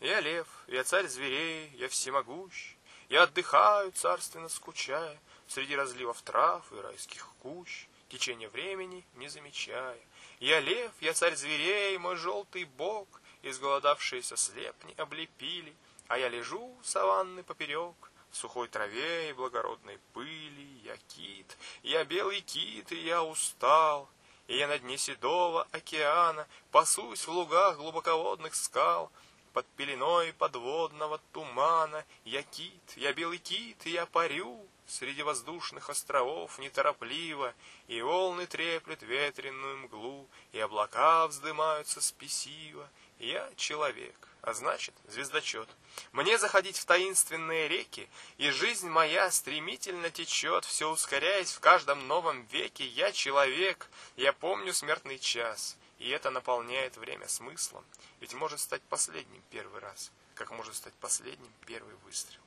Я лев, я царь зверей, я всемогущ, я отдыхаю, царственно скучая, среди разливов трав и райских кущ, течение времени не замечая. Я лев, я царь зверей, мой желтый бог, изголодавшиеся слепни облепили, а я лежу, саванны поперек, в сухой траве и благородной пыли. Я кит, я белый кит, и я устал, и я на дне седого океана пасусь в лугах глубоководных скал, под пеленой подводного тумана. Я кит, я белый кит, и я парю среди воздушных островов неторопливо, и волны треплют ветреную мглу, и облака вздымаются спесиво. Я человек, а значит звездочет. Мне заходить в таинственные реки, и жизнь моя стремительно течет, все ускоряясь в каждом новом веке. Я человек, я помню смертный час, и это наполняет время смыслом, ведь может стать последним первый раз, как может стать последним первый выстрел.